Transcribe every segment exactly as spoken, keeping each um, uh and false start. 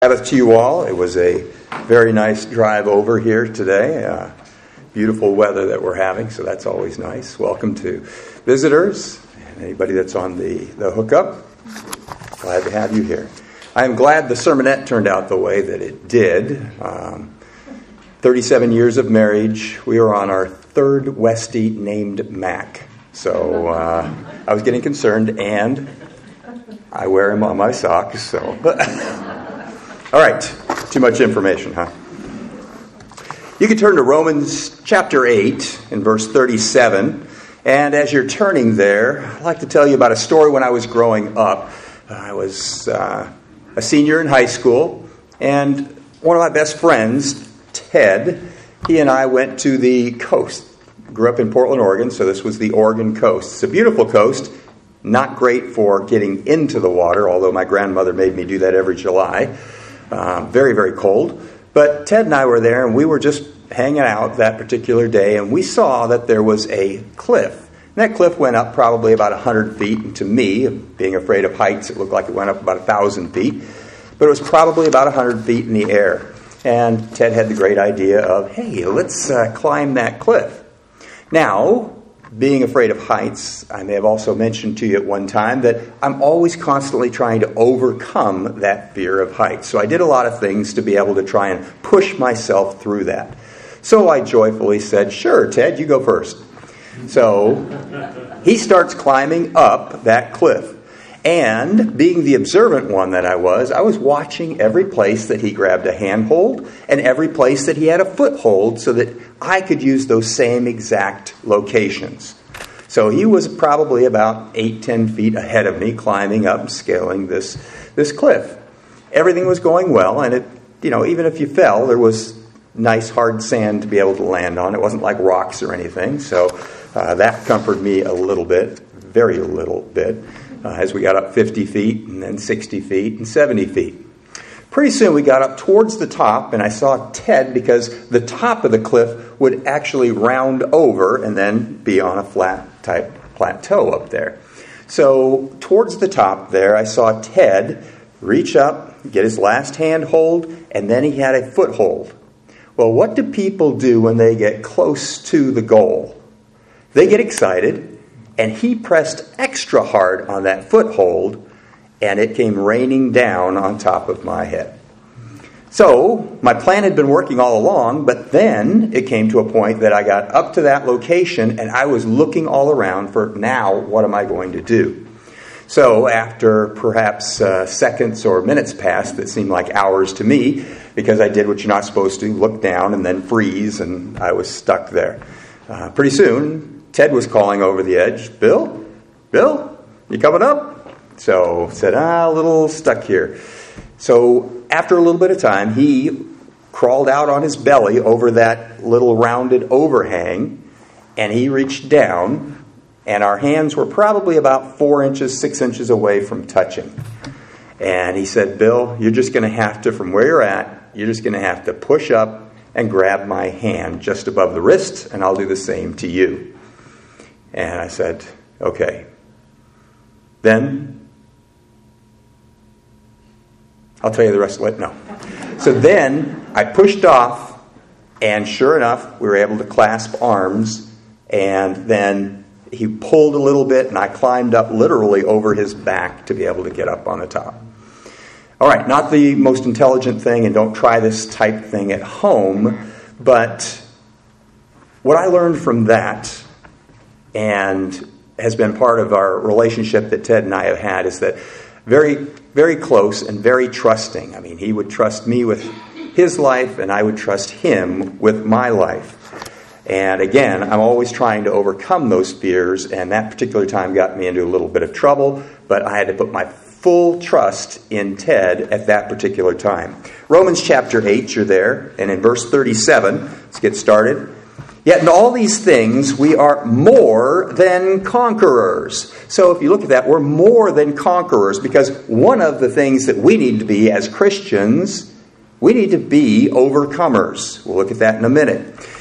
Sabbath to you all. It was a very nice drive over here today. Uh, beautiful weather that we're having, so that's always nice. Welcome to visitors and anybody that's on the, the hookup. Glad to have you here. I am glad the sermonette turned out the way that it did. Um, thirty-seven years of marriage. We are on our third Westie named Mac. So uh, I was getting concerned, and I wear him on my socks, so... All right, too much information, huh? You can turn to Romans chapter eight and verse thirty-seven. And as you're turning there, I'd like to tell you about a story when I was growing up. I was uh, a senior in high school, and one of my best friends, Ted, he and I went to the coast. Grew up in Portland, Oregon, so this was the Oregon coast. It's a beautiful coast, not great for getting into the water, although my grandmother made me do that every July. Uh, very, very cold. But Ted and I were there, and we were just hanging out that particular day, and we saw that there was a cliff. And that cliff went up probably about one hundred feet, and to me, being afraid of heights, it looked like it went up about one thousand feet. But it was probably about one hundred feet in the air. And Ted had the great idea of, hey, let's uh, climb that cliff. Now, being afraid of heights, I may have also mentioned to you at one time that I'm always constantly trying to overcome that fear of heights. So I did a lot of things to be able to try and push myself through that. So I joyfully said, sure, Ted, you go first. So he starts climbing up that cliff. And being the observant one that I was, I was watching every place that he grabbed a handhold and every place that he had a foothold so that I could use those same exact locations. So he was probably about eight, ten feet ahead of me, climbing up and scaling this, this cliff. Everything was going well, and it, you know, even if you fell, there was nice hard sand to be able to land on. It wasn't like rocks or anything, so uh, that comforted me a little bit, very little bit. Uh, as we got up fifty feet, and then sixty feet, and seventy feet. Pretty soon we got up towards the top, and I saw Ted, because the top of the cliff would actually round over and then be on a flat type plateau up there. So towards the top there, I saw Ted reach up, get his last handhold, and then he had a foothold. Well, what do people do when they get close to the goal? They get excited. And he pressed extra hard on that foothold, and it came raining down on top of my head. So my plan had been working all along, but then it came to a point that I got up to that location, and I was looking all around for, now, what am I going to do? So after perhaps uh, seconds or minutes passed that seemed like hours to me, because I did what you're not supposed to, look down and then freeze, and I was stuck there. Uh, pretty soon, Ted was calling over the edge, Bill, Bill, you coming up? So said, ah, a little stuck here. So after a little bit of time, he crawled out on his belly over that little rounded overhang, and he reached down, and our hands were probably about four inches, six inches away from touching. And he said, Bill, you're just going to have to, from where you're at, you're just going to have to push up and grab my hand just above the wrist, and I'll do the same to you. And I said, okay. Then, I'll tell you the rest of it. No. So then, I pushed off, and sure enough, we were able to clasp arms, and then he pulled a little bit, and I climbed up literally over his back to be able to get up on the top. All right, not the most intelligent thing, and don't try this type thing at home, but what I learned from that, and has been part of our relationship that Ted and I have had, is that very, very close and very trusting. I mean, he would trust me with his life, and I would trust him with my life. And again, I'm always trying to overcome those fears, and that particular time got me into a little bit of trouble, but I had to put my full trust in Ted at that particular time. Romans chapter eight, you're there, and in verse thirty-seven, let's get started. Yet in all these things, we are more than conquerors. So if you look at that, we're more than conquerors, because one of the things that we need to be as Christians, we need to be overcomers. We'll look at that in a minute.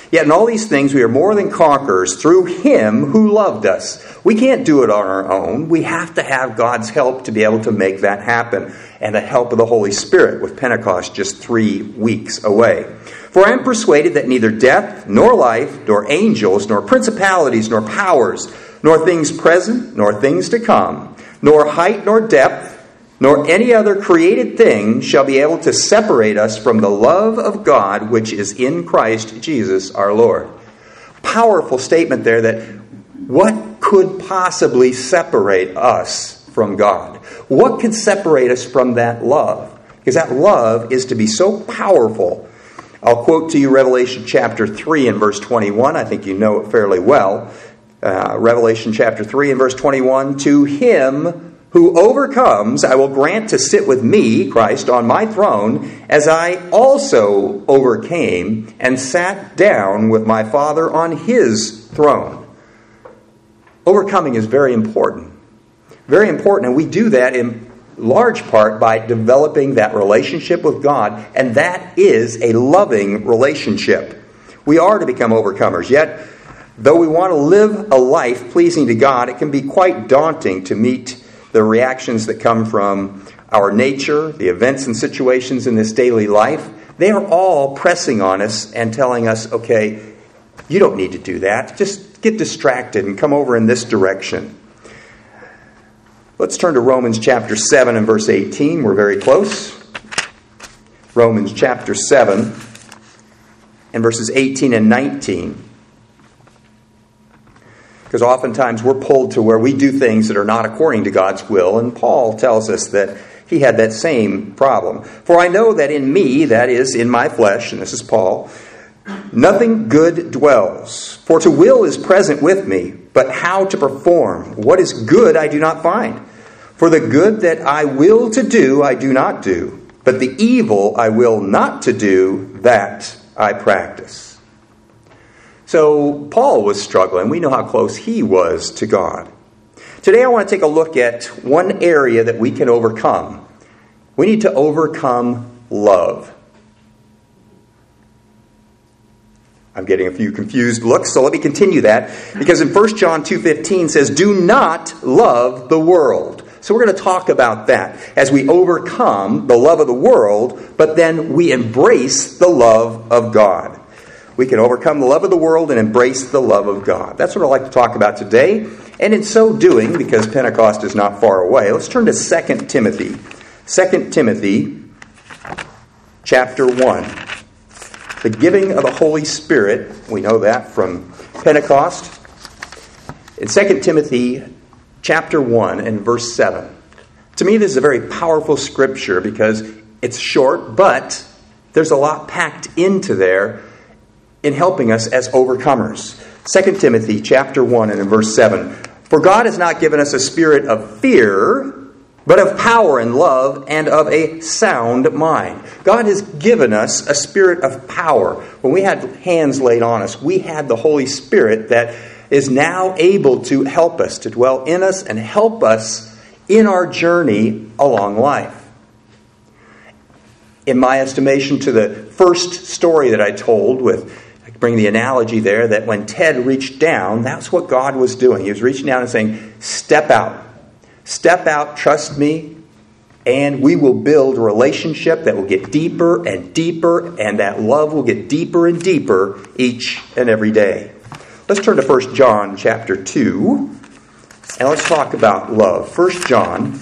Yet in all these things we are more than conquerors through Him who loved us. We can't do it on our own. We have to have God's help to be able to make that happen, and the help of the Holy Spirit, with Pentecost just three weeks away. For I am persuaded that neither death, nor life, nor angels, nor principalities, nor powers, nor things present, nor things to come, nor height, nor depth, nor any other created thing shall be able to separate us from the love of God which is in Christ Jesus our Lord. Powerful statement there, that what could possibly separate us from God? What could separate us from that love? Because that love is to be so powerful. I'll quote to you Revelation chapter three and verse twenty-one. I think you know it fairly well. Uh, Revelation chapter three and verse twenty-one. To him who overcomes, I will grant to sit with me, Christ, on my throne, as I also overcame and sat down with my Father on His throne. Overcoming is very important. Very important, and we do that in large part by developing that relationship with God, and that is a loving relationship. We are to become overcomers, yet though we want to live a life pleasing to God, it can be quite daunting to meet the reactions that come from our nature, the events and situations in this daily life. They are all pressing on us and telling us, okay, you don't need to do that. Just get distracted and come over in this direction. Let's turn to Romans chapter seven and verse eighteen. We're very close. Romans chapter seven and verses eighteen and nineteen. Because oftentimes we're pulled to where we do things that are not according to God's will. And Paul tells us that he had that same problem. For I know that in me, that is, in my flesh, and this is Paul, nothing good dwells. For to will is present with me, but how to perform what is good I do not find. For the good that I will to do, I do not do. But the evil I will not to do, that I practice. So Paul was struggling. We know how close he was to God. Today I want to take a look at one area that we can overcome. We need to overcome love. I'm getting a few confused looks, so let me continue that. Because in First John two fifteen says, do not love the world. So we're going to talk about that as we overcome the love of the world, but then we embrace the love of God. We can overcome the love of the world and embrace the love of God. That's what I'd like to talk about today. And in so doing, because Pentecost is not far away, let's turn to Second Timothy. Second Timothy chapter one. The giving of the Holy Spirit, we know that from Pentecost. In Second Timothy chapter one and verse seven. To me, this is a very powerful scripture because it's short, but there's a lot packed into there in helping us as overcomers. Second Timothy chapter one and in verse seven. For God has not given us a spirit of fear, but of power and love and of a sound mind. God has given us a spirit of power. When we had hands laid on us, we had the Holy Spirit that is now able to help us, to dwell in us and help us in our journey along life. In my estimation, to the first story that I told with bring the analogy there that when Ted reached down, that's what God was doing. He was reaching down and saying, step out. Step out, trust me, and we will build a relationship that will get deeper and deeper, and that love will get deeper and deeper each and every day. Let's turn to First John chapter two, and let's talk about love. First John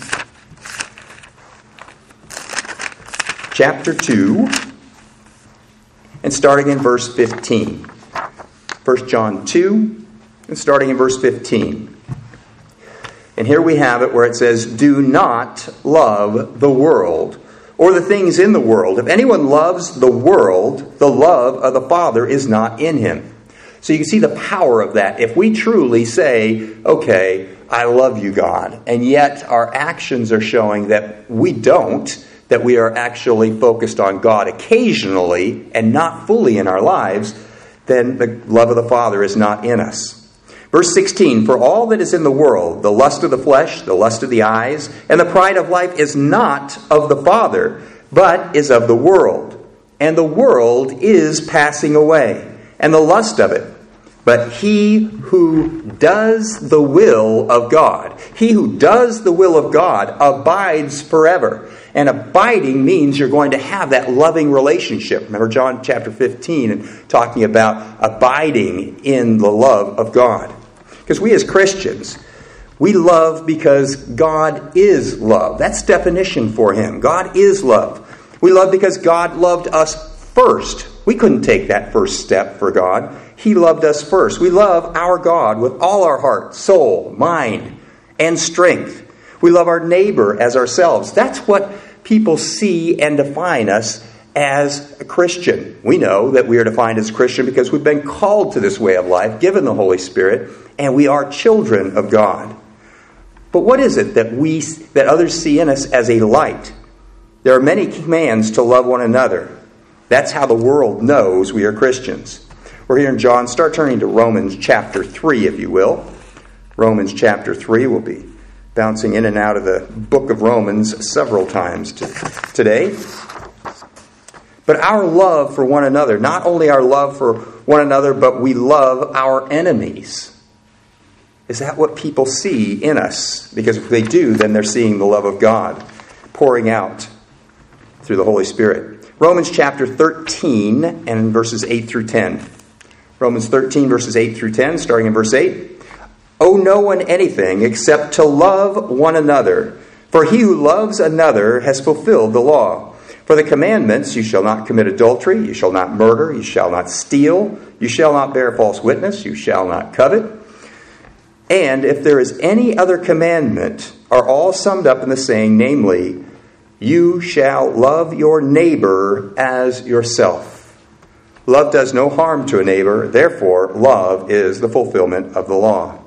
chapter two, and starting in verse fifteen. First John two, and starting in verse fifteen. And here we have it where it says, do not love the world or the things in the world. If anyone loves the world, the love of the Father is not in him. So you can see the power of that. If we truly say, okay, I love you, God, and yet our actions are showing that we don't, that we are actually focused on God occasionally and not fully in our lives, then the love of the Father is not in us. Verse sixteen, for all that is in the world, the lust of the flesh, the lust of the eyes, and the pride of life is not of the Father, but is of the world. And the world is passing away, and the lust of it. But he who does the will of God, he who does the will of God abides forever. And abiding means you're going to have that loving relationship. Remember John chapter fifteen and talking about abiding in the love of God. Because we as Christians, we love because God is love. That's definition for him. God is love. We love because God loved us first. We couldn't take that first step for God. He loved us first. We love our God with all our heart, soul, mind, and strength. We love our neighbor as ourselves. That's what people see and define us as a Christian. We know that we are defined as a Christian because we've been called to this way of life, given the Holy Spirit, and we are children of God. But what is it that we that others see in us as a light? There are many commands to love one another. That's how the world knows we are Christians. We're here in John. Start turning to Romans chapter three, if you will. Romans chapter three. We'll be bouncing in and out of the book of Romans several times to, today. But our love for one another, not only our love for one another, but we love our enemies. Is that what people see in us? Because if they do, then they're seeing the love of God pouring out through the Holy Spirit. Romans chapter thirteen and verses eight through ten. Romans thirteen verses eight through ten, starting in verse eight. Owe no one anything except to love one another. For he who loves another has fulfilled the law. For the commandments, you shall not commit adultery, you shall not murder, you shall not steal, you shall not bear false witness, you shall not covet. And if there is any other commandment, are all summed up in the saying, namely, you shall love your neighbor as yourself. Love does no harm to a neighbor, therefore love is the fulfillment of the law.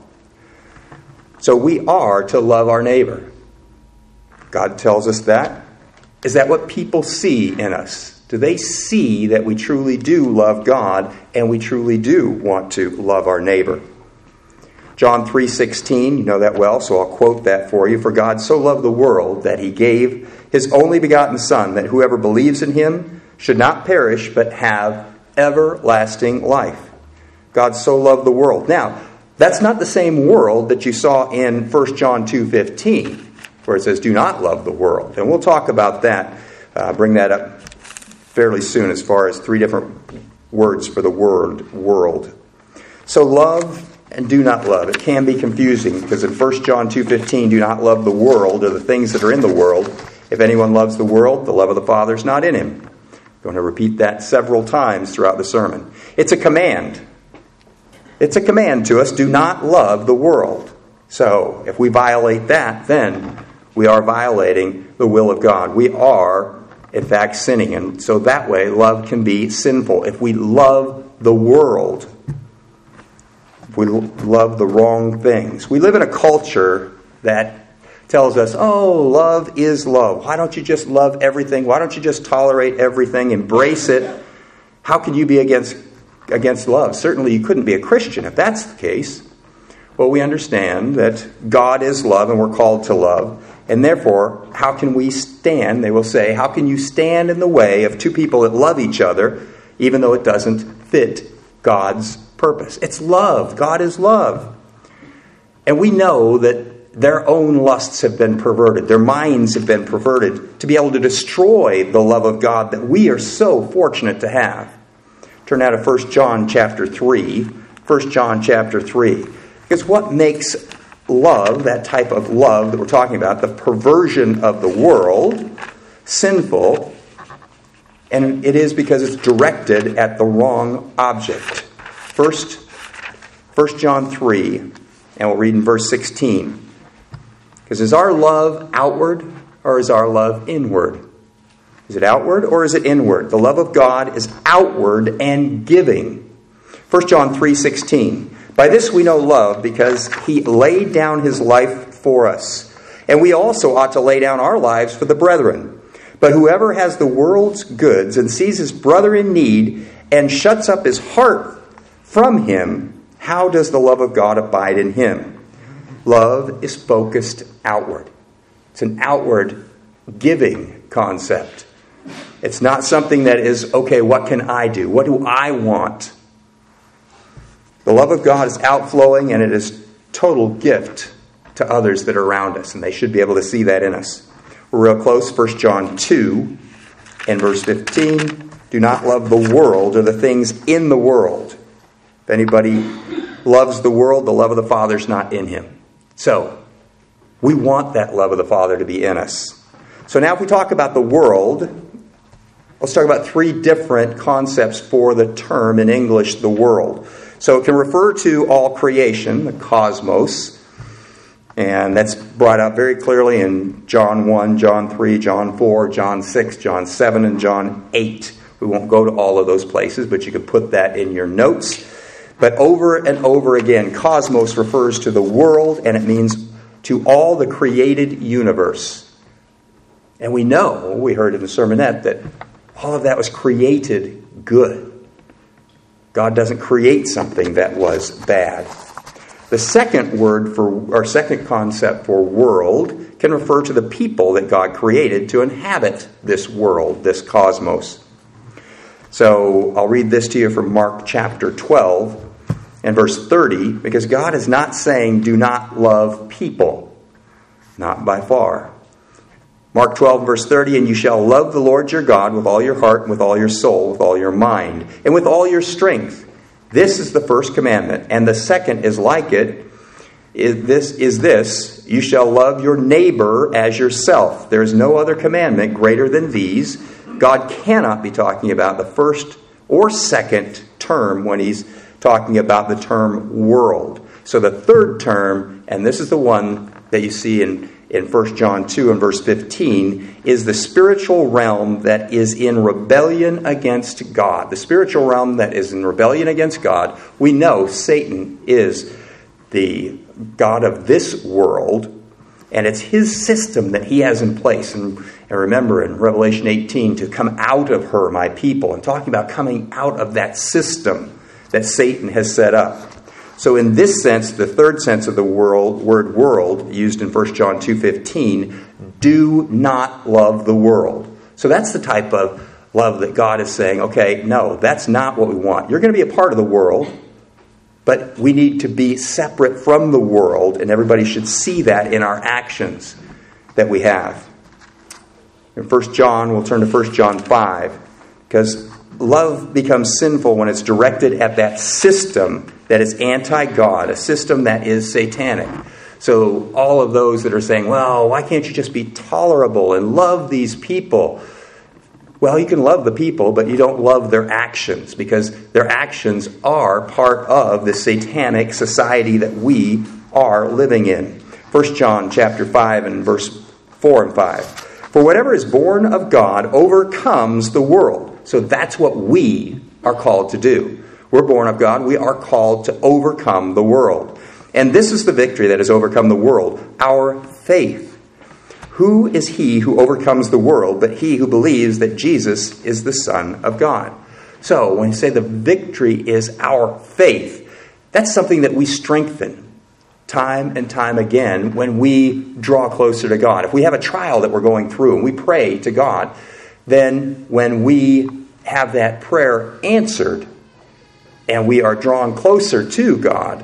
So we are to love our neighbor. God tells us that. Is that what people see in us? Do they see that we truly do love God and we truly do want to love our neighbor? John three sixteen, you know that well, so I'll quote that for you. For God so loved the world that he gave his only begotten Son, that whoever believes in him should not perish but have everlasting life. God so loved the world. Now, that's not the same world that you saw in First John two fifteen, where it says, do not love the world. And we'll talk about that, uh, bring that up fairly soon as far as three different words for the word world. So love and do not love. It can be confusing because in First John two fifteen, do not love the world or the things that are in the world. If anyone loves the world, the love of the Father is not in him. I'm going to repeat that several times throughout the sermon. It's a command. It's a command to us, do not love the world. So if we violate that, then we are violating the will of God. We are, in fact, sinning. And so that way, love can be sinful. If we love the world, if we love the wrong things. We live in a culture that tells us, oh, love is love. Why don't you just love everything? Why don't you just tolerate everything, embrace it? How can you be against against love? Certainly you couldn't be a Christian if that's the case. Well, we understand that God is love and we're called to love. And therefore, how can we stand, they will say, how can you stand in the way of two people that love each other, even though it doesn't fit God's purpose? It's love. God is love. And we know that their own lusts have been perverted. Their minds have been perverted to be able to destroy the love of God that we are so fortunate to have. Turn now to First John chapter three. First John chapter three. Because what makes love, that type of love that we're talking about, the perversion of the world, sinful, and it is because it's directed at the wrong object. First, First John three, and we'll read in verse sixteen. Because is our love outward or is our love inward? Is it outward or is it inward? The love of God is outward and giving. First John three sixteen. By this we know love, because he laid down his life for us. And we also ought to lay down our lives for the brethren. But whoever has the world's goods and sees his brother in need and shuts up his heart from him, how does the love of God abide in him? Love is focused outward. It's an outward giving concept. It's not something that is, okay, what can I do? What do I want? The love of God is outflowing, and it is total gift to others that are around us, and they should be able to see that in us. We're real close. First John two and verse fifteen. Do not love the world or the things in the world. If anybody loves the world, the love of the Father is not in him. So, we want that love of the Father to be in us. So now if we talk about the world, let's talk about three different concepts for the term in English, the world. So it can refer to all creation, the cosmos, and that's brought out very clearly in John one, John three, John four, John six, John seven, and John eight. We won't go to all of those places, but you could put that in your notes. But over and over again, cosmos refers to the world, and it means to all the created universe. And we know, we heard in the sermonette, that all of that was created good. God doesn't create something that was bad. The second word for, or second concept for world can refer to the people that God created to inhabit this world, this cosmos. So I'll read this to you from Mark chapter twelve and verse thirty, because God is not saying do not love people. Not by far. Mark twelve, verse thirty, and you shall love the Lord your God with all your heart, and with all your soul, with all your mind, and with all your strength. This is the first commandment. And the second is like it. Is this is this, you shall love your neighbor as yourself. There is no other commandment greater than these. God cannot be talking about the first or second term when he's talking about the term world. So the third term, and this is the one that you see in in First John two and verse fifteen, is the spiritual realm that is in rebellion against God. The spiritual realm that is in rebellion against God. We know Satan is the god of this world, and it's his system that he has in place. And, and remember in Revelation eighteen, to come out of her, my people, and talking about coming out of that system that Satan has set up. So in this sense, the third sense of the world, word world, used in First John two fifteen, do not love the world. So that's the type of love that God is saying, okay, no, that's not what we want. You're going to be a part of the world, but we need to be separate from the world, and everybody should see that in our actions that we have. In First John, we'll turn to First John five, because love becomes sinful when it's directed at that system that is anti-God, a system that is satanic. So all of those that are saying, well, why can't you just be tolerable and love these people? Well, you can love the people, but you don't love their actions, because their actions are part of the satanic society that we are living in. First John chapter five and verse four and five. For whatever is born of God overcomes the world. So that's what we are called to do. We're born of God. We are called to overcome the world. And this is the victory that has overcome the world, our faith. Who is he who overcomes the world but he who believes that Jesus is the Son of God? So when you say the victory is our faith, that's something that we strengthen time and time again when we draw closer to God. If we have a trial that we're going through and we pray to God, then when we have that prayer answered and we are drawn closer to God,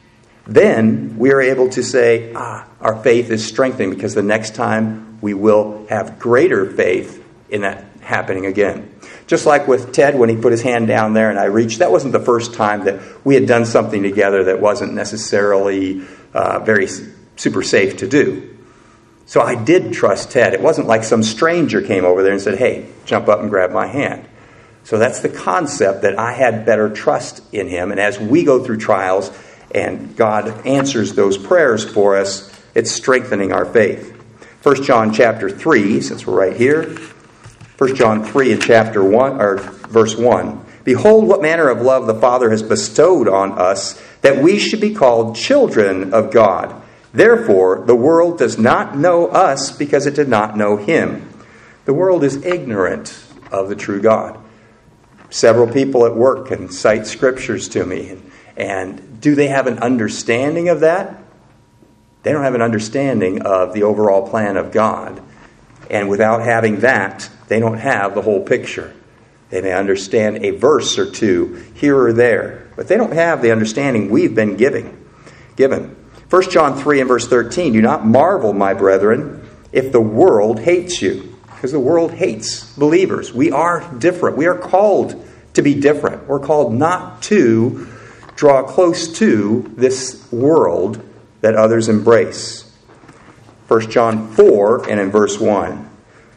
then we are able to say, ah, our faith is strengthening, because the next time we will have greater faith in that happening again. Just like with Ted when he put his hand down there and I reached, that wasn't the first time that we had done something together that wasn't necessarily uh, very super safe to do. So I did trust Ted. It wasn't like some stranger came over there and said, hey, jump up and grab my hand. So that's the concept, that I had better trust in him. And as we go through trials and God answers those prayers for us, it's strengthening our faith. First John chapter three, since we're right here. First John three and chapter one, or verse one. Behold, what manner of love the Father has bestowed on us, that we should be called children of God. Therefore, the world does not know us because it did not know him. The world is ignorant of the true God. Several people at work can cite scriptures to me. And, and do they have an understanding of that? They don't have an understanding of the overall plan of God. And without having that, they don't have the whole picture. They may understand a verse or two here or there, but they don't have the understanding we've been giving, given. First John three and verse thirteen, do not marvel, my brethren, if the world hates you. Because the world hates believers. We are different. We are called to be different. We're called not to draw close to this world that others embrace. First John four and in verse one.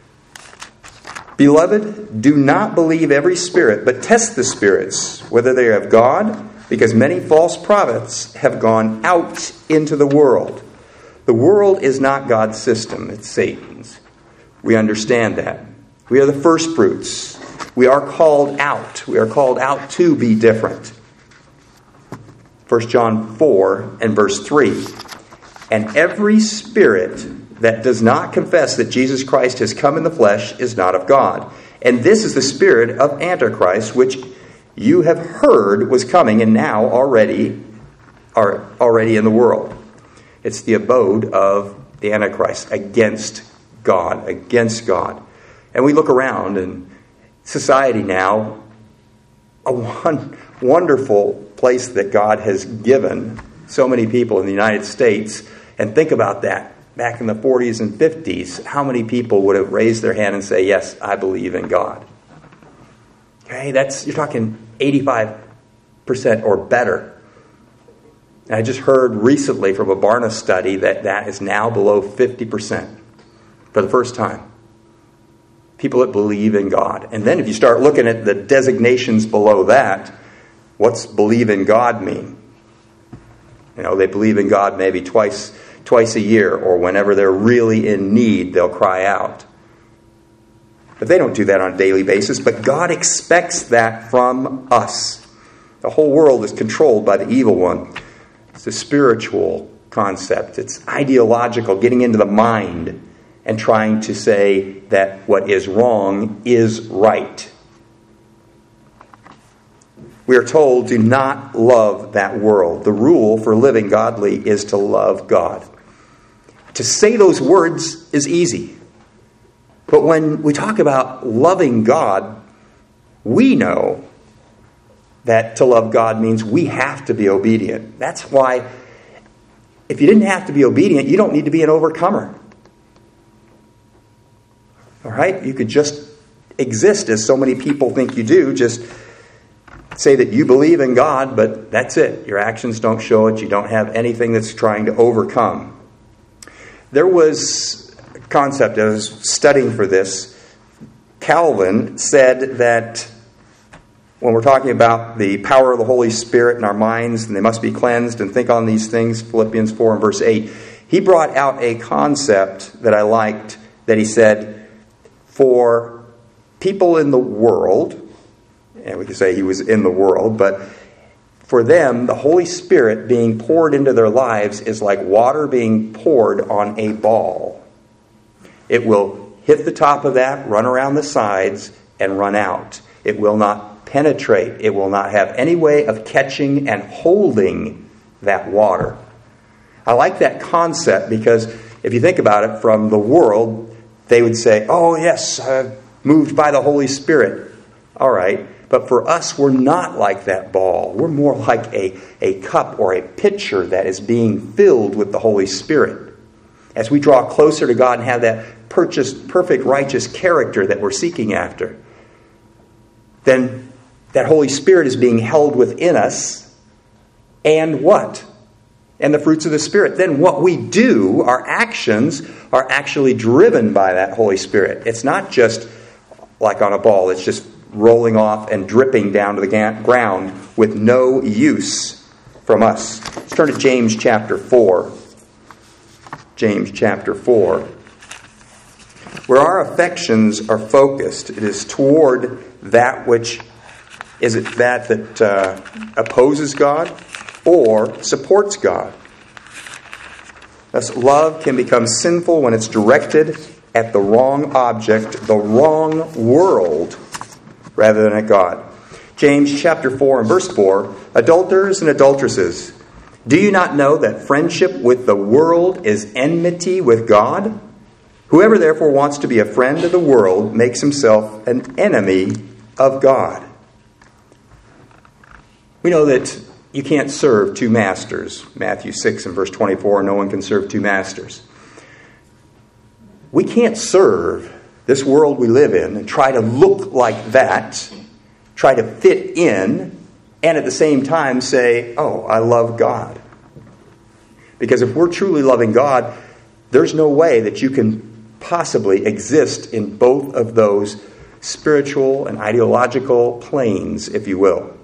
Beloved, do not believe every spirit, but test the spirits, whether they are of God, because many false prophets have gone out into the world. The world is not God's system, it's Satan's. We understand that. We are the first fruits. We are called out. We are called out to be different. First John four and verse three. And every spirit that does not confess that Jesus Christ has come in the flesh is not of God. And this is the spirit of Antichrist, which you have heard was coming and now already are already in the world. It's the abode of the Antichrist against God, against God. And we look around in society now, a one, wonderful place that God has given so many people in the United States. And think about that. Back in the forties and fifties, how many people would have raised their hand and say, yes, I believe in God? Okay, that's, you're talking eighty-five percent or better. And I just heard recently from a Barna study that that is now below fifty percent for the first time. People that believe in God. And then if you start looking at the designations below that, what's believe in God mean? You know, they believe in God maybe twice twice a year, or whenever they're really in need, they'll cry out. But they don't do that on a daily basis. But God expects that from us. The whole world is controlled by the evil one. It's a spiritual concept. It's ideological, getting into the mind and trying to say that what is wrong is right. We are told, do not love that world. The rule for living godly is to love God. To say those words is easy. But when we talk about loving God, we know that to love God means we have to be obedient. That's why if you didn't have to be obedient, you don't need to be an overcomer. All right? You could just exist as so many people think you do. Just say that you believe in God, but that's it. Your actions don't show it. You don't have anything that's trying to overcome. There was a concept, I was studying for this. Calvin said that when we're talking about the power of the Holy Spirit in our minds, and they must be cleansed and think on these things, Philippians four and verse eight, he brought out a concept that I liked, that he said, for people in the world, and we could say he was in the world, but for them, the Holy Spirit being poured into their lives is like water being poured on a ball. It will hit the top of that, run around the sides, and run out. It will not penetrate. It will not have any way of catching and holding that water. I like that concept because if you think about it from the world, they would say, oh yes, I'm moved by the Holy Spirit. All right. But for us, we're not like that ball. We're more like a, a cup or a pitcher that is being filled with the Holy Spirit. As we draw closer to God and have that purchased, perfect, righteous character that we're seeking after, then that Holy Spirit is being held within us. And what? And the fruits of the Spirit. Then what we do, our actions, are actually driven by that Holy Spirit. It's not just like on a ball. It's just rolling off and dripping down to the ground with no use from us. Let's turn to James chapter four. James chapter four. Where our affections are focused, it is toward that which, is it that that uh, opposes God or supports God? Thus, love can become sinful when it's directed at the wrong object, the wrong world, rather than at God. James chapter four and verse four, adulterers and adulteresses, do you not know that friendship with the world is enmity with God? Whoever therefore wants to be a friend of the world makes himself an enemy of God. We know that you can't serve two masters. Matthew six and verse twenty-four, no one can serve two masters. We can't serve this world we live in and try to look like that, try to fit in, and at the same time say, oh, I love God. Because if we're truly loving God, there's no way that you can possibly exist in both of those spiritual and ideological planes, if you will.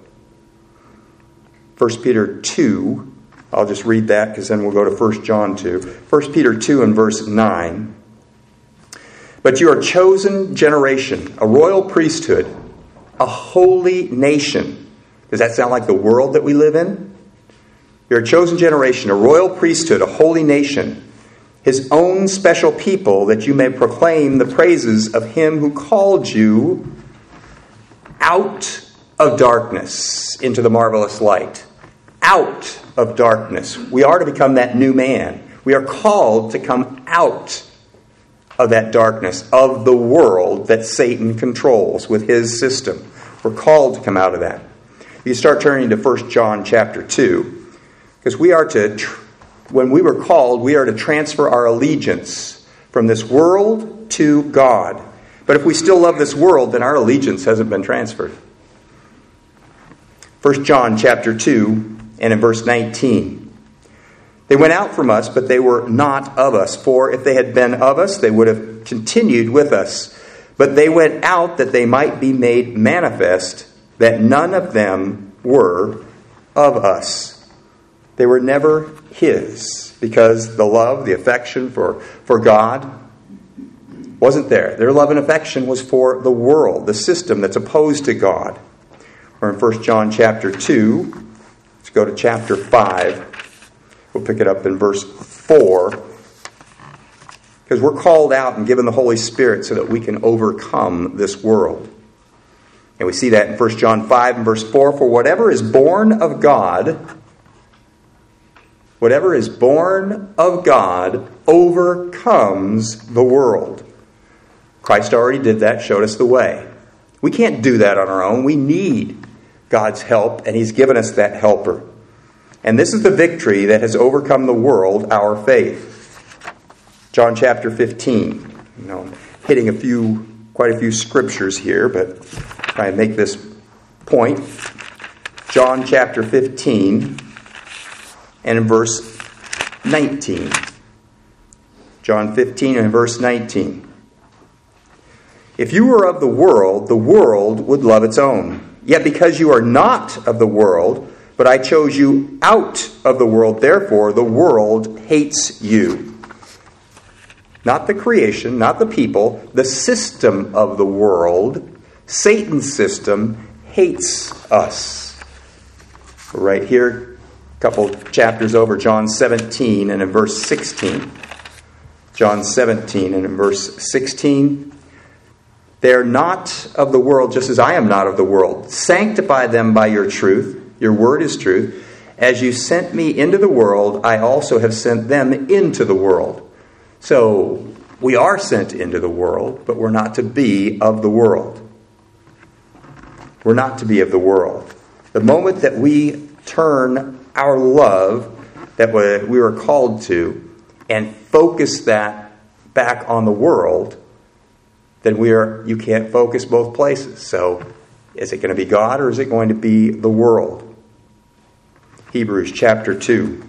First Peter two, I'll just read that because then we'll go to First John two. First Peter two and verse nine. But you are a chosen generation, a royal priesthood, a holy nation. Does that sound like the world that we live in? You're a chosen generation, a royal priesthood, a holy nation, his own special people, that you may proclaim the praises of him who called you out of darkness into the marvelous light. Out of darkness. We are to become that new man. We are called to come out of that darkness, of the world that Satan controls with his system. We're called to come out of that. You start turning to First John chapter two, because we are to, when we were called, we are to transfer our allegiance from this world to God. But if we still love this world, then our allegiance hasn't been transferred. First John chapter two and in verse nineteen. They went out from us, but they were not of us. For if they had been of us, they would have continued with us. But they went out that they might be made manifest that none of them were of us. They were never his, because the love, the affection for, for God wasn't there. Their love and affection was for the world, the system that's opposed to God. We're in First John chapter two. Let's go to chapter five. We'll pick it up in verse four. Because we're called out and given the Holy Spirit so that we can overcome this world. And we see that in First John five and verse four. For whatever is born of God, whatever is born of God overcomes the world. Christ already did that, showed us the way. We can't do that on our own. We need God's help, and He's given us that helper. And this is the victory that has overcome the world, our faith. John chapter fifteen. You know, I'm hitting a few, quite a few scriptures here, but try and make this point. John chapter fifteen and in verse nineteen. John fifteen and verse nineteen. If you were of the world, the world would love its own. Yet because you are not of the world, but I chose you out of the world, therefore the world hates you. Not the creation, not the people, the system of the world, Satan's system, hates us. Right here, a couple chapters over, John seventeen and in verse sixteen. John seventeen and in verse sixteen. They are not of the world, just as I am not of the world. Sanctify them by your truth. Your word is truth. As you sent me into the world, I also have sent them into the world. So, we are sent into the world, but we're not to be of the world. We're not to be of the world. The moment that we turn our love that we were called to and focus that back on the world, then we are you can't focus both places. So, is it going to be God or is it going to be the world? Hebrews chapter two.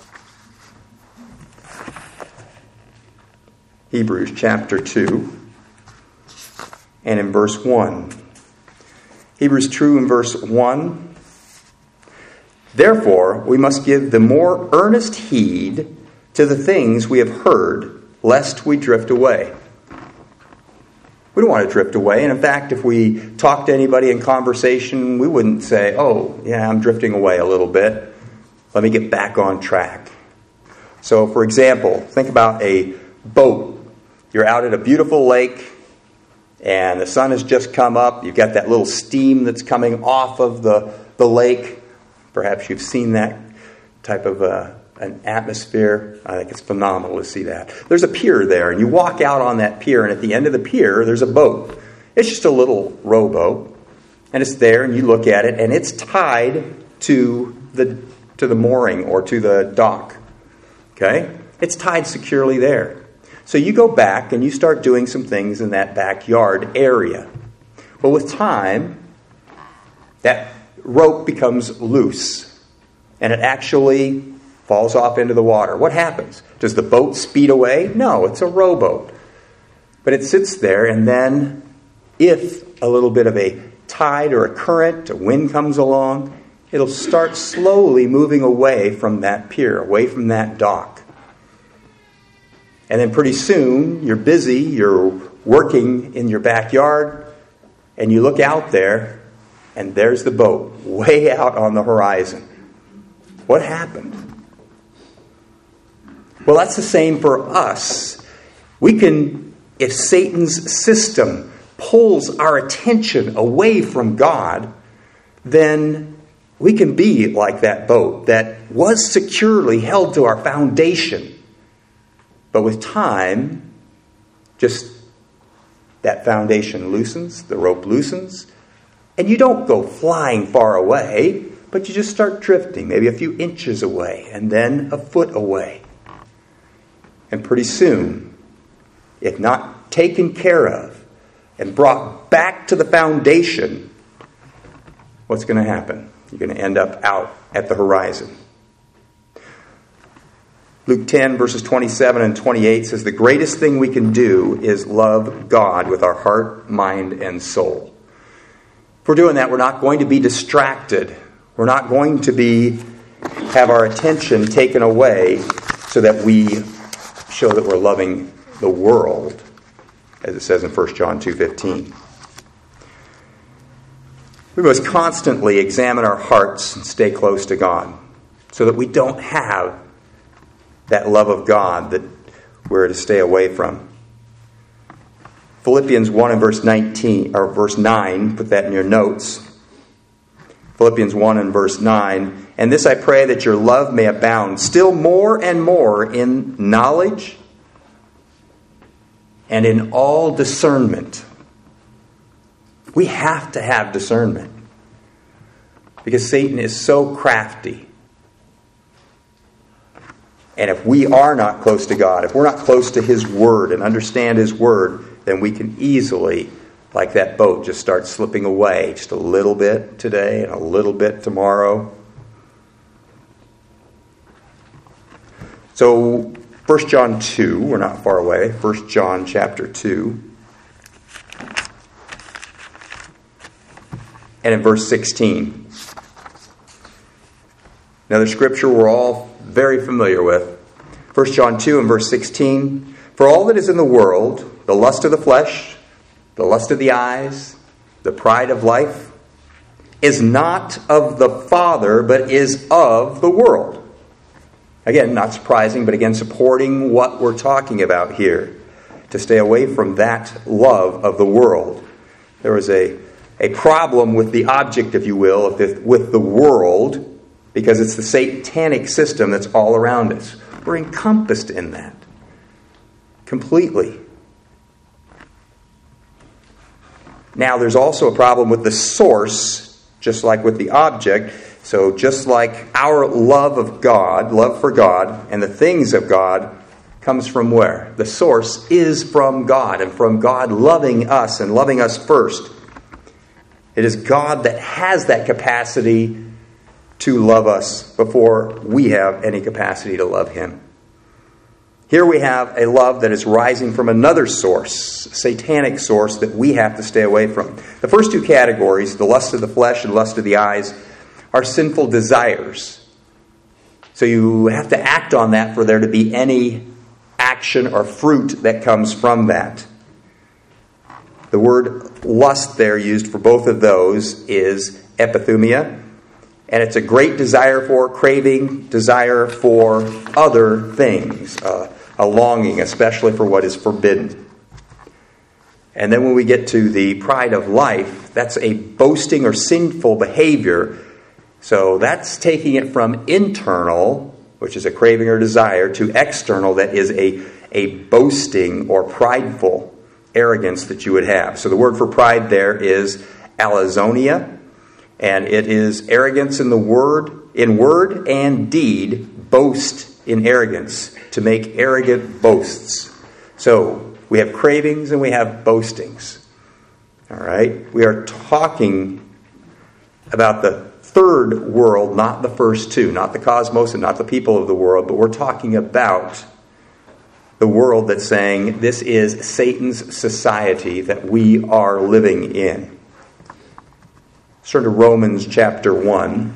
Hebrews chapter two and in verse one. Hebrews two and verse one. Therefore, we must give the more earnest heed to the things we have heard, lest we drift away. We don't want to drift away. And in fact, if we talk to anybody in conversation, we wouldn't say, oh, yeah, I'm drifting away a little bit. Let me get back on track. So, for example, think about a boat. You're out at a beautiful lake, and the sun has just come up. You've got that little steam that's coming off of the, the lake. Perhaps you've seen that type of uh, an atmosphere. I think it's phenomenal to see that. There's a pier there, and you walk out on that pier, and at the end of the pier, there's a boat. It's just a little rowboat. And it's there, and you look at it, and it's tied to the to the mooring or to the dock. Okay? It's tied securely there. So you go back and you start doing some things in that backyard area. But with time, that rope becomes loose, and it actually falls off into the water. What happens? Does the boat speed away? No, it's a rowboat. But it sits there, and then if a little bit of a tide or a current, a wind comes along, it'll start slowly moving away from that pier, away from that dock. And then pretty soon, you're busy, you're working in your backyard, and you look out there, and there's the boat, way out on the horizon. What happened? Well, that's the same for us. We can, if Satan's system pulls our attention away from God, then we can be like that boat that was securely held to our foundation. But with time, just that foundation loosens, the rope loosens, and you don't go flying far away, but you just start drifting, maybe a few inches away, and then a foot away. And pretty soon, if not taken care of and brought back to the foundation, what's going to happen? You're going to end up out at the horizon. Luke ten, verses twenty-seven and twenty-eight says, the greatest thing we can do is love God with our heart, mind, and soul. If we're doing that, we're not going to be distracted. We're not going to be have our attention taken away so that we show that we're loving the world, as it says in First John two fifteen. We must constantly examine our hearts and stay close to God so that we don't have that love of God that we're to stay away from. Philippians one and verse nineteen or verse nine, put that in your notes. Philippians one and verse nine, and this I pray that your love may abound still more and more in knowledge and in all discernment. We have to have discernment because Satan is so crafty. And if we are not close to God, if we're not close to His Word and understand His Word, then we can easily, like that boat, just start slipping away just a little bit today and a little bit tomorrow. So, First John two, we're not far away. First John chapter two. And in verse sixteen. Another scripture we're all very familiar with. First John two and verse sixteen. For all that is in the world, the lust of the flesh, the lust of the eyes, the pride of life, is not of the Father, but is of the world. Again, not surprising, but again, supporting what we're talking about here. To stay away from that love of the world. There was a, a problem with the object, if you will, with the world, because it's the satanic system that's all around us. We're encompassed in that. Completely. Now, there's also a problem with the source, just like with the object. So just like our love of God, love for God, and the things of God comes from where? The source is from God, and from God loving us and loving us first. It is God that has that capacity to love us before we have any capacity to love Him. Here we have a love that is rising from another source, satanic source that we have to stay away from. The first two categories, the lust of the flesh and lust of the eyes, are sinful desires. So you have to act on that for there to be any action or fruit that comes from that. The word lust there used for both of those is epithumia, and it's a great desire for, craving, desire for other things, uh, a longing, especially for what is forbidden. And then when we get to the pride of life, that's a boasting or sinful behavior. So that's taking it from internal, which is a craving or desire, to external, that is a, a boasting or prideful arrogance that you would have. So the word for pride there is Alazonia, and it is arrogance in the word, in word and deed, boast in arrogance, to make arrogant boasts. So we have cravings and we have boastings. All right? We are talking about the third world, not the first two, not the cosmos and not the people of the world, but we're talking about the world that's saying this is Satan's society that we are living in. Let's turn to Romans chapter one.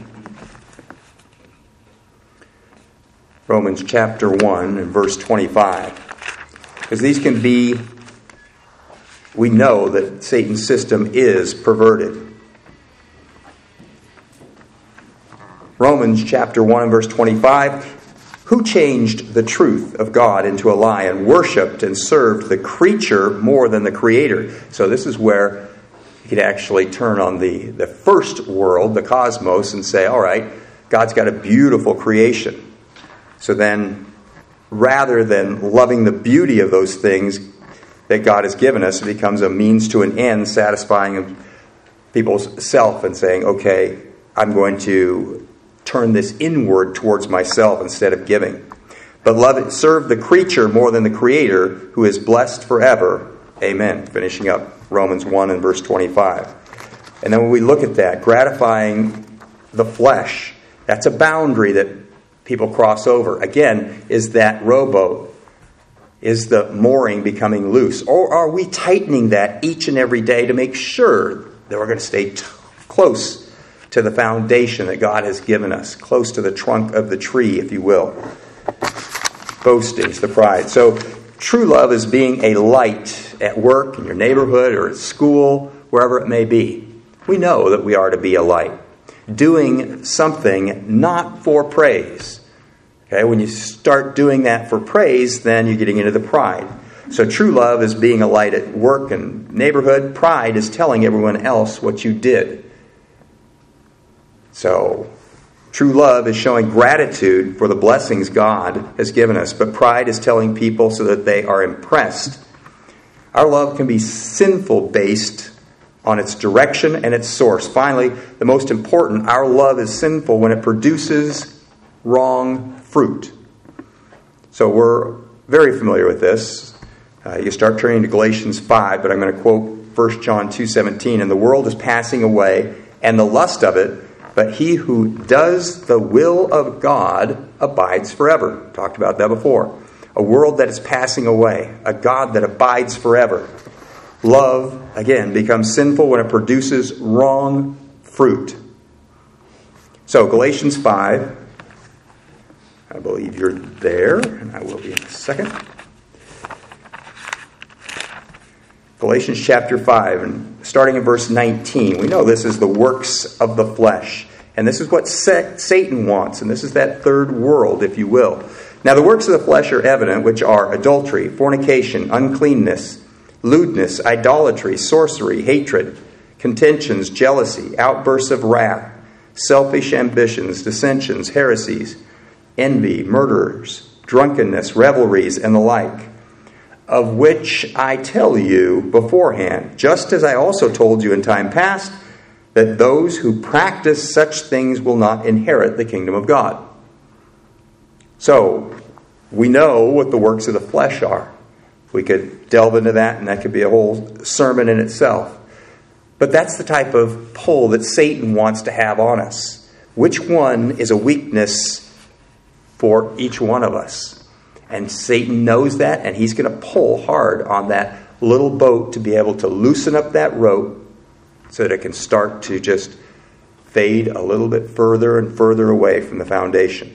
Romans chapter one and verse twenty-five. Because these can be, we know that Satan's system is perverted. Romans chapter one and verse twenty-five. Who changed the truth of God into a lie and worshipped and served the creature more than the Creator? So this is where you could actually turn on the, the first world, the cosmos, and say, all right, God's got a beautiful creation. So then, rather than loving the beauty of those things that God has given us, it becomes a means to an end, satisfying people's self and saying, okay, I'm going to turn this inward towards myself instead of giving. But love it, serve the creature more than the Creator, who is blessed forever. Amen. Finishing up Romans one and verse twenty-five. And then when we look at that, gratifying the flesh, that's a boundary that people cross over. Again, is that rowboat? Is the mooring becoming loose? Or are we tightening that each and every day to make sure that we're going to stay t- close to the foundation that God has given us, close to the trunk of the tree, if you will? Boasting is the pride. So true love is being a light at work, in your neighborhood, or at school, wherever it may be. We know that we are to be a light. Doing something not for praise. Okay, when you start doing that for praise, then you're getting into the pride. So true love is being a light at work and neighborhood. Pride is telling everyone else what you did. So true love is showing gratitude for the blessings God has given us. But pride is telling people so that they are impressed. Our love can be sinful based on its direction and its source. Finally, the most important, our love is sinful when it produces wrong fruit. So we're very familiar with this. Uh, you start turning to Galatians five, but I'm going to quote First John two seventeen. And the world is passing away, and the lust of it, but he who does the will of God abides forever. Talked about that before. A world that is passing away. A God that abides forever. Love, again, becomes sinful when it produces wrong fruit. So Galatians five. I believe you're there, and I will be in a second. Galatians chapter five, and starting in verse nineteen. We know this is the works of the flesh. And this is what Satan wants, and this is that third world, if you will. Now the works of the flesh are evident, which are adultery, fornication, uncleanness, lewdness, idolatry, sorcery, hatred, contentions, jealousy, outbursts of wrath, selfish ambitions, dissensions, heresies, envy, murders, drunkenness, revelries, and the like, of which I tell you beforehand, just as I also told you in time past, that those who practice such things will not inherit the kingdom of God. So, we know what the works of the flesh are. We could delve into that, and that could be a whole sermon in itself. But that's the type of pull that Satan wants to have on us. Which one is a weakness for each one of us? And Satan knows that, and he's going to pull hard on that little boat to be able to loosen up that rope so that it can start to just fade a little bit further and further away from the foundation.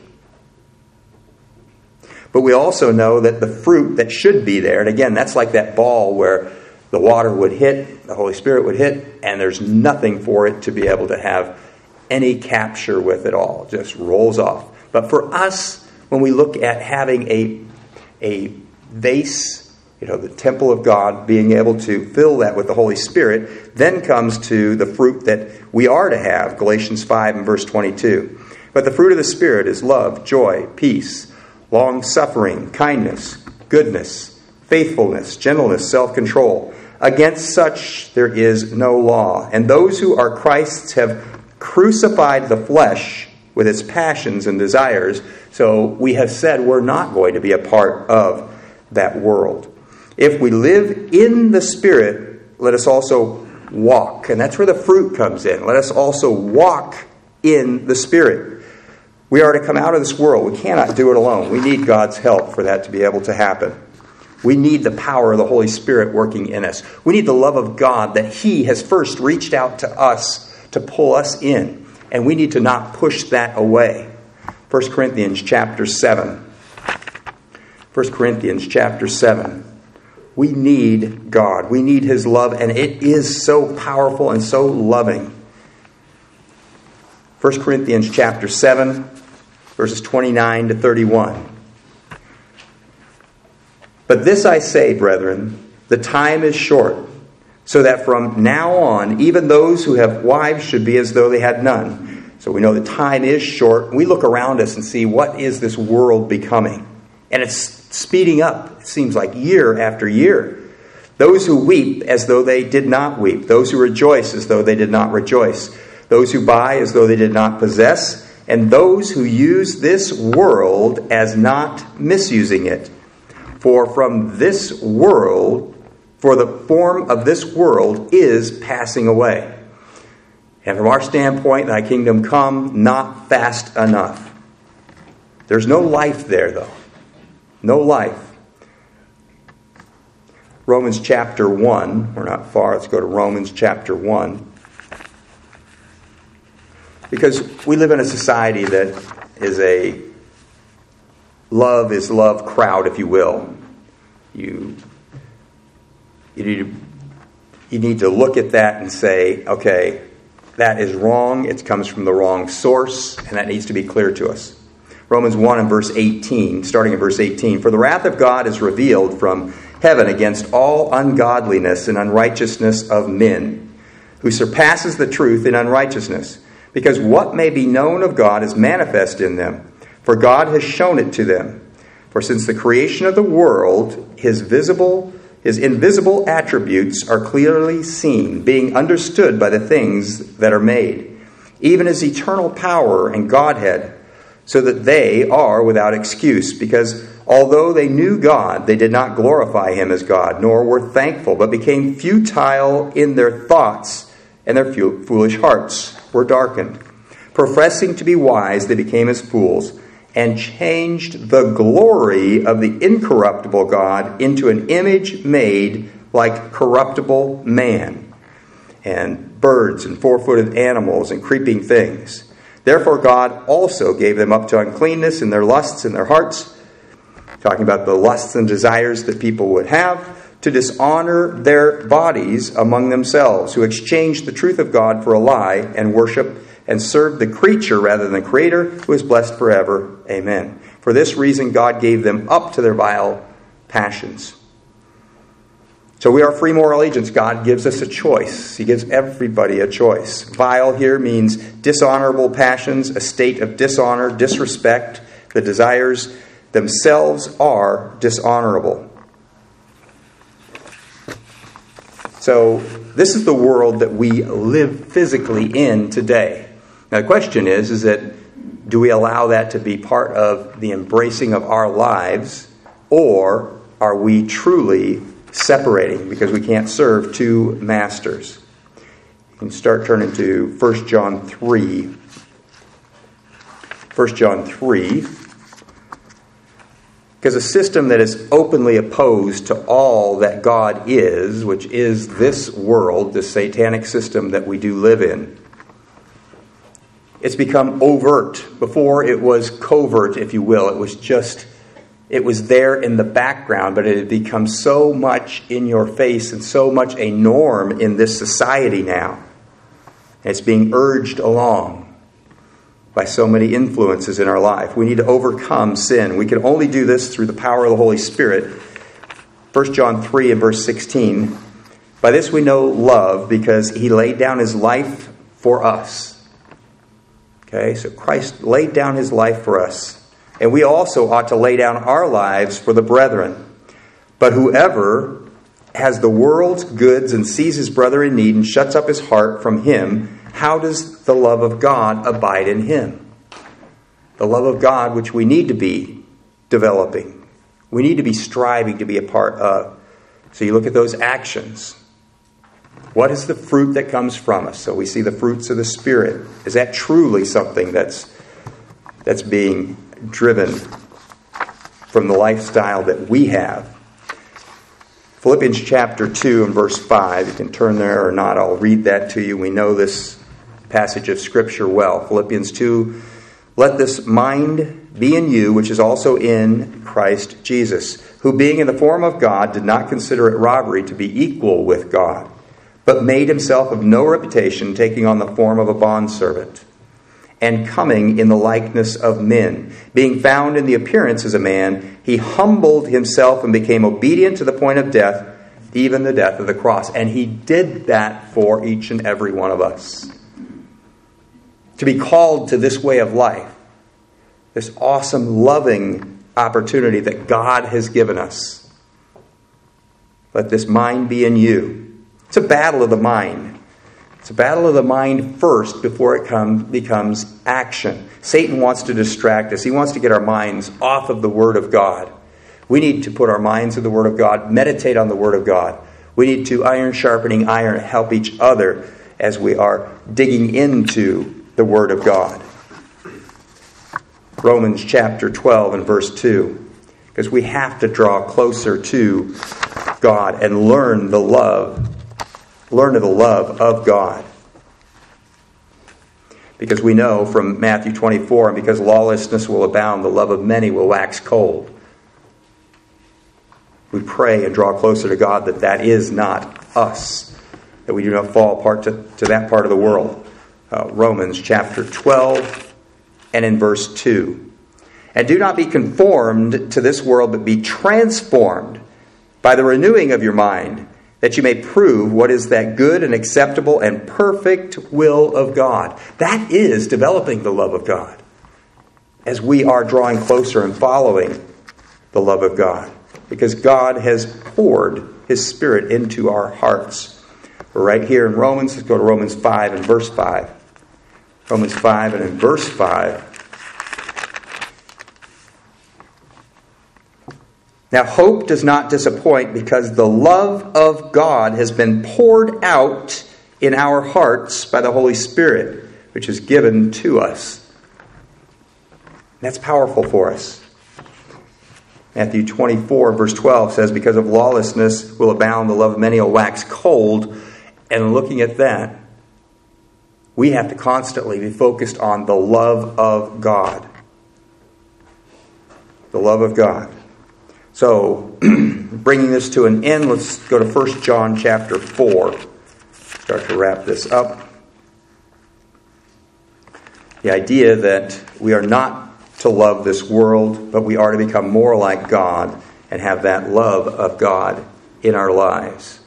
But we also know that the fruit that should be there, and again, that's like that ball where the water would hit, the Holy Spirit would hit, and there's nothing for it to be able to have any capture with it all. It just rolls off. But for us, when we look at having a, a vase, you know, the temple of God, being able to fill that with the Holy Spirit, then comes to the fruit that we are to have, Galatians five and verse twenty-two. But the fruit of the Spirit is love, joy, peace, long-suffering, kindness, goodness, faithfulness, gentleness, self-control. Against such there is no law. And those who are Christ's have crucified the flesh with its passions and desires. So we have said we're not going to be a part of that world. If we live in the Spirit, let us also walk. And that's where the fruit comes in. Let us also walk in the Spirit. We are to come out of this world. We cannot do it alone. We need God's help for that to be able to happen. We need the power of the Holy Spirit working in us. We need the love of God that He has first reached out to us to pull us in. And we need to not push that away. First Corinthians chapter seven. First Corinthians chapter seven. We need God. We need His love, and it is so powerful and so loving. First Corinthians chapter seven, verses twenty-nine to thirty-one. But this I say, brethren, the time is short, so that from now on, even those who have wives should be as though they had none. So we know the time is short. We look around us and see what is this world becoming. And it's speeding up, it seems like, year after year. Those who weep as though they did not weep. Those who rejoice as though they did not rejoice. Those who buy as though they did not possess. And those who use this world as not misusing it. For from this world, for the form of this world is passing away. And from our standpoint, thy kingdom come, not fast enough. There's no life there, though. No life. Romans chapter one. We're not far. Let's go to Romans chapter one. Because we live in a society that is a love is love crowd, if you will. You, you, need to, you need to look at that and say, okay, that is wrong. It comes from the wrong source, and that needs to be clear to us. Romans one and verse eighteen, starting in verse eighteen. For the wrath of God is revealed from heaven against all ungodliness and unrighteousness of men, who surpasses the truth in unrighteousness. Because what may be known of God is manifest in them, for God has shown it to them. For since the creation of the world, his visible, his invisible attributes are clearly seen, being understood by the things that are made, even his eternal power and Godhead, so that they are without excuse, because although they knew God, they did not glorify him as God, nor were thankful, but became futile in their thoughts, and their foolish hearts were darkened. Professing to be wise, they became as fools, and changed the glory of the incorruptible God into an image made like corruptible man, and birds and four-footed animals and creeping things. Therefore God also gave them up to uncleanness in their lusts in their hearts, talking about the lusts and desires that people would have, to dishonor their bodies among themselves, who exchanged the truth of God for a lie, and worship and serve the creature rather than the Creator, who is blessed forever. Amen. For this reason God gave them up to their vile passions. So we are free moral agents. God gives us a choice. He gives everybody a choice. Vile here means dishonorable passions, a state of dishonor, disrespect. The desires themselves are dishonorable. So this is the world that we live physically in today. Now the question is, is that do we allow that to be part of the embracing of our lives, or are we truly separating because we can't serve two masters? You can start turning to First John three. First John three. Because a system that is openly opposed to all that God is, which is this world, this satanic system that we do live in, it's become overt. Before it was covert, if you will. It was just, it was there in the background, but it had become so much in your face and so much a norm in this society now. And it's being urged along by so many influences in our life. We need to overcome sin. We can only do this through the power of the Holy Spirit. First John three and verse sixteen. By this we know love, because he laid down his life for us. Okay, so Christ laid down his life for us. And we also ought to lay down our lives for the brethren. But whoever has the world's goods and sees his brother in need and shuts up his heart from him, how does the love of God abide in him? The love of God which we need to be developing. We need to be striving to be a part of. So you look at those actions. What is the fruit that comes from us? So we see the fruits of the Spirit. Is that truly something that's that's being driven from the lifestyle that we have? Philippians chapter two and verse five. You can turn there or not. I'll read that to you. We know this passage of Scripture well. Philippians two. Let this mind be in you, which is also in Christ Jesus, who being in the form of God did not consider it robbery to be equal with God, but made himself of no reputation, taking on the form of a bondservant, and coming in the likeness of men. Being found in the appearance as a man, he humbled himself and became obedient to the point of death, even the death of the cross. And he did that for each and every one of us. To be called to this way of life, this awesome, loving opportunity that God has given us. Let this mind be in you. It's a battle of the mind. It's a battle of the mind first before it come, becomes action. Satan wants to distract us. He wants to get our minds off of the Word of God. We need to put our minds in the Word of God, meditate on the Word of God. We need to, iron sharpening iron, help each other as we are digging into the Word of God. Romans chapter twelve and verse two. Because we have to draw closer to God and learn the love Learn of the love of God. Because we know from Matthew twenty-four, and because lawlessness will abound, the love of many will wax cold. We pray and draw closer to God that that is not us, that we do not fall apart to, to that part of the world. Uh, Romans chapter twelve and in verse two. And do not be conformed to this world, but be transformed by the renewing of your mind, that you may prove what is that good and acceptable and perfect will of God. That is developing the love of God as we are drawing closer and following the love of God. Because God has poured His Spirit into our hearts. We're right here in Romans. Let's go to Romans five and verse five. Romans five and in verse five. Now, hope does not disappoint, because the love of God has been poured out in our hearts by the Holy Spirit, which is given to us. That's powerful for us. Matthew twenty-four, verse twelve says, because of lawlessness will abound, the love of many will wax cold. And looking at that, we have to constantly be focused on the love of God. The love of God. So, bringing this to an end, let's go to First John chapter four. Start to wrap this up. The idea that we are not to love this world, but we are to become more like God and have that love of God in our lives.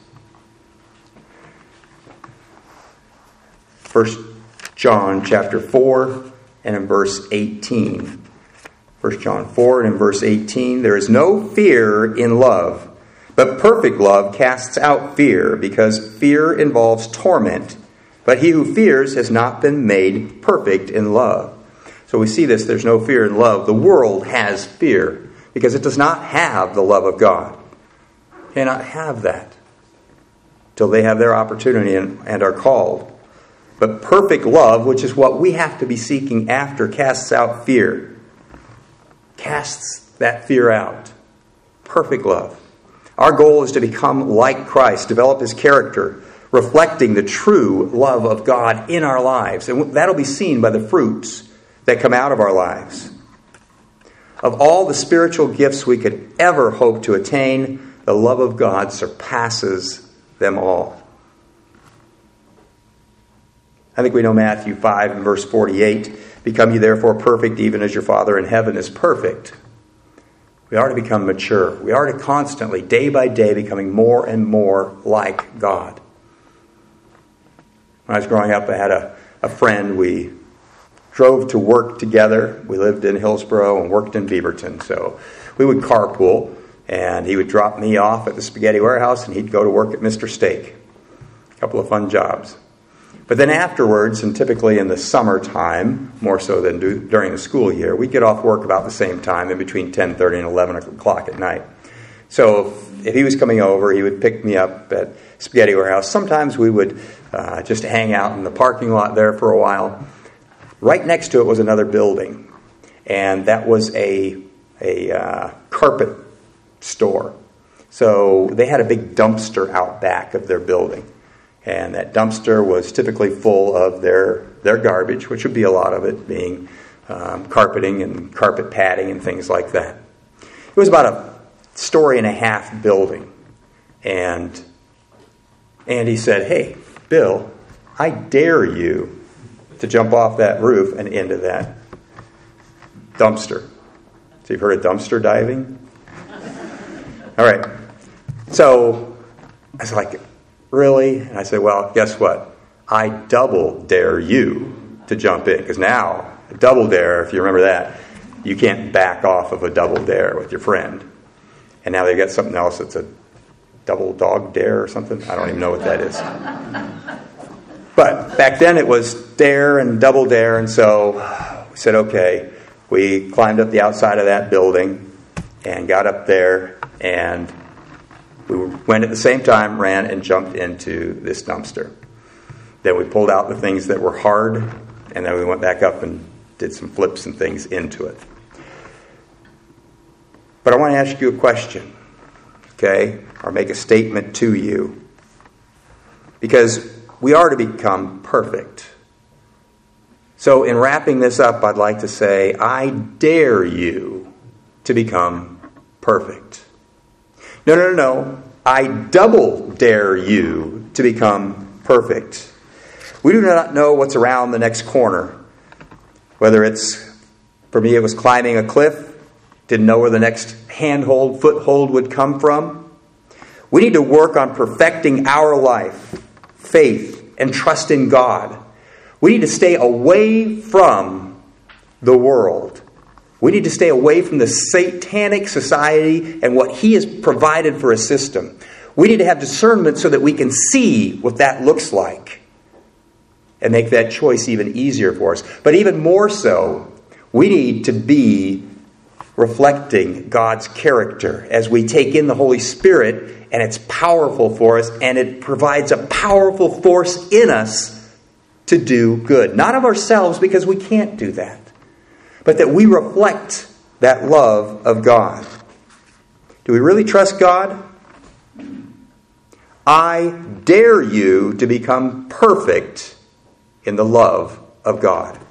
First John chapter four and in verse eighteen. First John four and in verse eighteen, there is no fear in love, but perfect love casts out fear, because fear involves torment. But he who fears has not been made perfect in love. So we see this, there's no fear in love. The world has fear because it does not have the love of God. It cannot have that till they have their opportunity and, and are called. But perfect love, which is what we have to be seeking after, casts out fear. Casts that fear out. Perfect love. Our goal is to become like Christ, develop His character, reflecting the true love of God in our lives. And that'll be seen by the fruits that come out of our lives. Of all the spiritual gifts we could ever hope to attain, the love of God surpasses them all. I think we know Matthew five and verse forty-eight. Become ye therefore perfect, even as your Father in heaven is perfect. We are to become mature. We are to constantly, day by day, becoming more and more like God. When I was growing up, I had a, a friend. We drove to work together. We lived in Hillsboro and worked in Beaverton. So we would carpool. And he would drop me off at the spaghetti warehouse, and he'd go to work at Mister Steak. A couple of fun jobs. But then afterwards, and typically in the summertime, more so than do, during the school year, we'd get off work about the same time, in between ten thirty and eleven o'clock at night. So if, if he was coming over, he would pick me up at Spaghetti Warehouse. Sometimes we would uh, just hang out in the parking lot there for a while. Right next to it was another building, and that was a, a uh, carpet store. So they had a big dumpster out back of their building. And that dumpster was typically full of their their garbage, which would be a lot of it being um, carpeting and carpet padding and things like that. It was about a story and a half building. And Andy said, "Hey, Bill, I dare you to jump off that roof and into that dumpster." So you've heard of dumpster diving? All right. So I was like, "Really?" And I said, "Well, guess what? I double dare you to jump in." Because now, a double dare, if you remember that, you can't back off of a double dare with your friend. And now they've got something else that's a double dog dare or something. I don't even know what that is. But back then it was dare and double dare. And so we said, okay, we climbed up the outside of that building and got up there, and we went at the same time, ran and jumped into this dumpster. Then we pulled out the things that were hard, and then we went back up and did some flips and things into it. But I want to ask you a question, okay, or make a statement to you. Because we are to become perfect. So in wrapping this up, I'd like to say, I dare you to become perfect. No, no, no, no. I double dare you to become perfect. We do not know what's around the next corner. Whether it's, for me, it was climbing a cliff. Didn't know where the next handhold, foothold would come from. We need to work on perfecting our life, faith, and trust in God. We need to stay away from the world. We need to stay away from the satanic society and what he has provided for a system. We need to have discernment so that we can see what that looks like and make that choice even easier for us. But even more so, we need to be reflecting God's character as we take in the Holy Spirit, and it's powerful for us, and it provides a powerful force in us to do good. Not of ourselves, because we can't do that, but that we reflect that love of God. Do we really trust God? I dare you to become perfect in the love of God.